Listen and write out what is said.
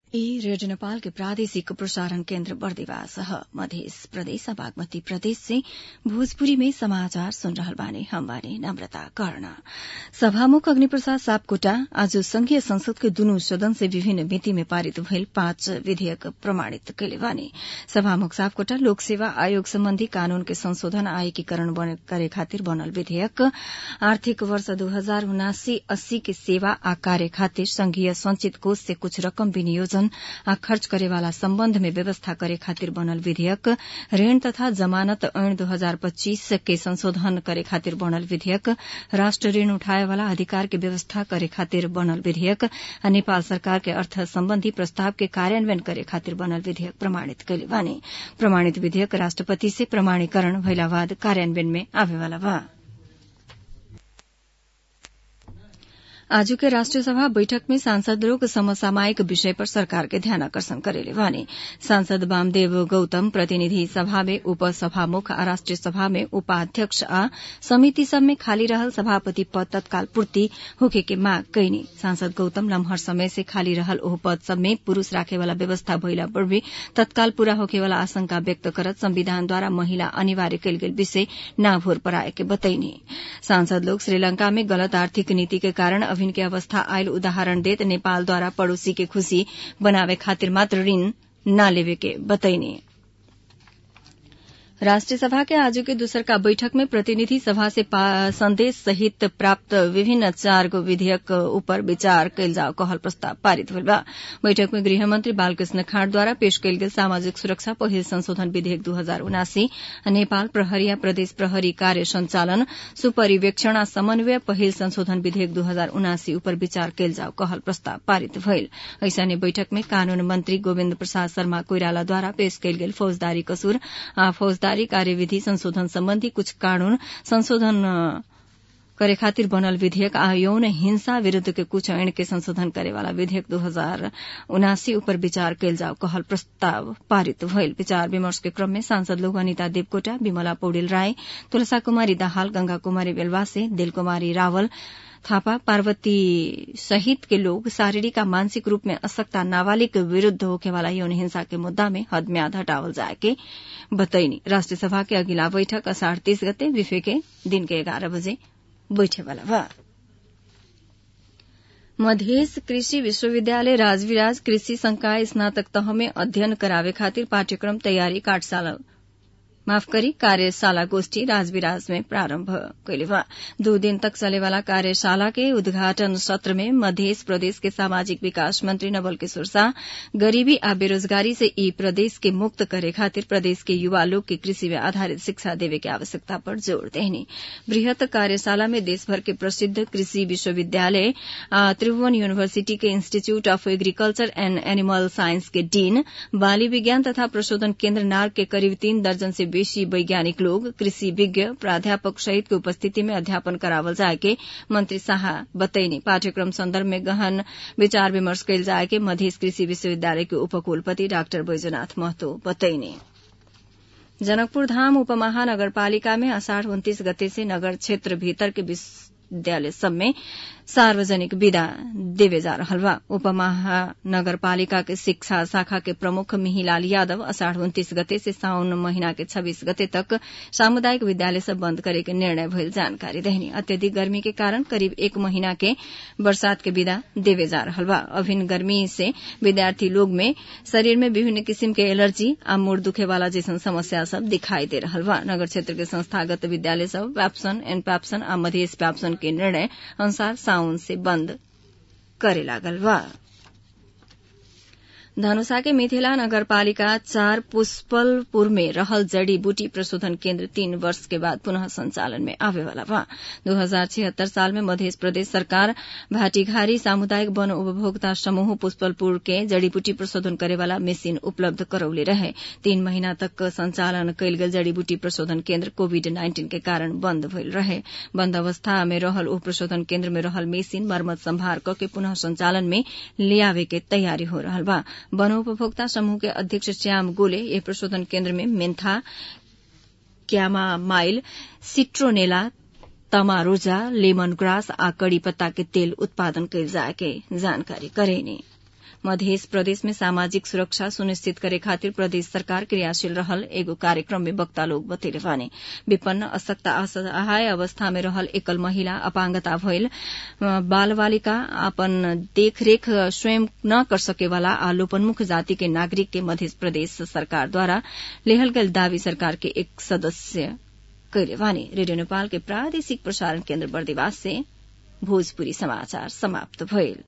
Radio Nepal के प्रादेशिक प्रसारण केन्द्र बर्दिवास मध्य प्रदेश बागमती प्रदेश से भोजपुरी में समाचार सुन रहल बानी। हम बानी नम्रता कर्ण। सभामुख अग्निप्रसाद सापकोटा आज संघीय संसद के दुनू सदन से विभिन्न मिति में पारित भइल 5 विधेयक प्रमाणित कैले बानी। सभामुख सापकोटा लोक सेवा आयोग सम्बन्धी कानून के संशोधन आ एकीकरण करे खातिर बनल विधेयक, आर्थिक वर्ष 2079-80 के सेवा आ कार्य खातिर संघीय संचित कोष से कुछ रकम विनियोजन आ खर्च करेवाला सम्बन्ध में व्यवस्था करे खातिर बनल विधेयक, ऋण तथा जमानत ऐन 2025 के संशोधन करे खातिर बनल विधेयक, राष्ट्र ऋण उठाएवाला अधिकार के व्यवस्था करे खातिर बनल विधेयक आ नेपाल सरकार के अर्थ सम्बन्धी प्रस्ताव के कार्यान्वयन करे खातिर बनल विधेयक प्रमाणित कैले बानी। प्रमाणित विधेयक राष्ट्रपति से प्रमाणीकरण भइला बाद कार्यान्वयन में आवेवाला बा। आज के राष्ट्रिय सभा बैठक में सांसद लोग समसामयिक विषय पर सरकार के ध्यान आकर्षण करेले बानी। सांसद वामदेव गौतम प्रतिनिधि सभा में उपसभामुख आ राष्ट्रिय सभा में उपाध्यक्ष आ समिति सब में खाली रहल सभापति पद तत्काल पूर्ति होखे के मांग कैनी। सांसद गौतम लम्हर समय से खाली रहल ओह पद सब में पुरूष राखेवाला व्यवस्था भइला पर भी तत्काल पूरा होखेवाला आशंका व्यक्त करत संविधान द्वारा महिला अनिवार्य कैल गेल विषय ना भोर पराए के बतैनी। सांसद लोग श्रीलंका में गलत आर्थिक नीति के कारण अभिन के अवस्था आयल उदाहरण देत नेपाल द्वारा पड़ोसी के खुशी बनावे खातिर मात्र ऋण न लेवे के बतैनी। राष्ट्रिय सभा के आज के दूसर का बैठक में प्रतिनिधि सभा से संदेश सहित प्राप्त विभिन्न 4 गो विधेयक ऊपर विचार कैल जाओ कहल प्रस्ताव पारित भइल बा। बैठक में गृहमंत्री बालकृष्ण खाँड द्वारा पेश कैल गेल सामाजिक सुरक्षा पहिल संशोधन विधेयक 2079, नेपाल प्रहरी आ प्रदेश प्रहरी कार्य संचालन सुपरिवेक्षण आ समन्वय पहिल संशोधन विधेयक 2079 ऊपर विचार कैल जाओ कहल प्रस्ताव पारित भइल। ऐसने बैठक में कानून मंत्री गोविन्द प्रसाद शर्मा कोइराला द्वारा पेश कैल गेल फौजदारी कसूर आ फौजदारी कार्यविधि संशोधन सम्बन्धी कुछ कानून संशोधन करे खातिर बनल विधेयक आ यौन हिंसा विरूद्ध के कुछ ऐन के संशोधन करेवाला विधेयक 2079 ऊपर विचार कैल जाओ कहल प्रस्ताव पारित भइल। विचार विमर्श के क्रम में सांसद लोग अनिता देवकोटा, विमला पौडेल राय, तुलसा कुमारी दाहाल, गंगा कुमारी बेलवासे, दिल कुमारी रावल थापा, पार्वती सहित के लोग शारीरिक आ मानसिक रूप में अशक्ता नाबालिग विरूद्ध होखेवाला यौन हिंसा के मुद्दा में हदम्याद हटावल जाए के बतैनी। राष्ट्रिय सभा के अगिला बैठक अषाढ़ 30 गते विफे के दिन के 11 बजे बैठेवाला बा। मधेश कृषि विश्वविद्यालय राजविराज कृषि संकाय स्नातक तह में अध्ययन करावे खातिर पाठ्यक्रम तैयारी कार्यशाला गोष्ठी राजविराज में प्रारम्भ कैले बा। 2 दिन तक चलेवाला कार्यशाला के उद्घाटन सत्र में मध्य प्रदेश के सामाजिक विकास मंत्री नवल किशोर शाह गरीबी आ बेरोजगारी से ई प्रदेश के मुक्त करे खातिर प्रदेश के युवा लोग के कृषि में आधारित शिक्षा देवे के आवश्यकता पर जोड़ देनी। बृहत कार्यशाला में देशभर के प्रसिद्ध कृषि विश्वविद्यालय त्रिभुवन यूनिवर्सिटी के institute of agriculture and animal science के डीन, बाली विज्ञान तथा प्रशोधन केन्द्र नार्क के करीब 3 दर्जन से बेसी वैज्ञानिक लोग, कृषि विज्ञ, प्राध्यापक सहित के उपस्थिति में अध्यापन करावल जाए के मंत्री शाह बतैनी। पाठ्यक्रम संदर्भ में गहन विचार विमर्श कैल जाए के मध्य कृषि विश्वविद्यालय के उपकुलपति डाक्टर बैजनाथ महतो बतैनी। जनकपुर धाम उपमहानगरपालिका में अषाढ़ 29 गते से नगर क्षेत्र भीतर के विद्यालय सब में सार्वजनिक विदा देवे जा रहल बा। उपमहानगरपालिका के शिक्षा शाखा के प्रमुख मिहिलाल यादव अषाढ़ 29 गते से साउन महीना के 26 गते तक सामुदायिक विद्यालय सब बंद करे के निर्णय भइल जानकारी देहनी। अत्यधिक गर्मी के कारण करीब 1 महीना के बरसात के विदा देवे जा रहल बा। अभिन्न गर्मी से विद्यार्थी लोग में शरीर में विभिन्न किसिम के एलर्जी आ मुड़ दुखे वाला जैसन समस्या सब दिखाई दे रहल बा। नगर क्षेत्र के संस्थागत विद्यालय सब पैप्सन, एनपैप्सन आ मधेश पैप्सन के निर्णय अनुसार साउन से बंद करे लागल बा। धनुषा के मिथिला नगरपालिका 4 पुष्पलपुर में रहल जड़ी बूटी प्रशोधन केन्द्र 3 वर्ष के बाद पुनः संचालन में आवेवाला बा। 2076 साल में मध्य प्रदेश सरकार भाटीघारी सामुदायिक वन उपभोक्ता समूह पुष्पलपुर के जड़ी बूटी प्रशोधन करेवाला मशीन उपलब्ध करौले रहे। 3 महीना तक संचालन कैल गेल जड़ी बूटी प्रशोधन केन्द्र कोविड-19 के कारण बंद भइल रहे। बंद अवस्था में रहल ओ प्रशोधन केन्द्र में रहल मशीन मरम्मत संभार करके पुनः संचालन में लियावे के तैयारी हो रहल बा। वन उपभोक्ता समूह के अध्यक्ष श्याम गोले ये प्रशोधन केन्द्र में मेन्था, क्यामामाइल, सिट्रोनेला, तमारोजा, लेमन ग्रास आ कड़ी पत्ता के तेल उत्पादन कैल जाए के जानकारी करेनी। मध्य प्रदेश में सामाजिक सुरक्षा सुनिश्चित करे खातिर प्रदेश सरकार क्रियाशील रहल एगो कार्यक्रम में वक्ता लोग बतैले बानी। विपन्न अशक्ता असहाय अवस्था में रहल एकल महिला, अपांगता भइल बाल बालिका, अपन देखरेख स्वयं न कर सकेवाला आ लोपन्मुख जाति के नागरिक के मध्य प्रदेश सरकार द्वारा लेहल गयल दावी सरकार के एक सदस्य कैले बानी। रेडियो नेपाल के प्रादेशिक प्रसारण केन्द्र बर्दिवास से भोजपुरी समाचार समाप्त भइल।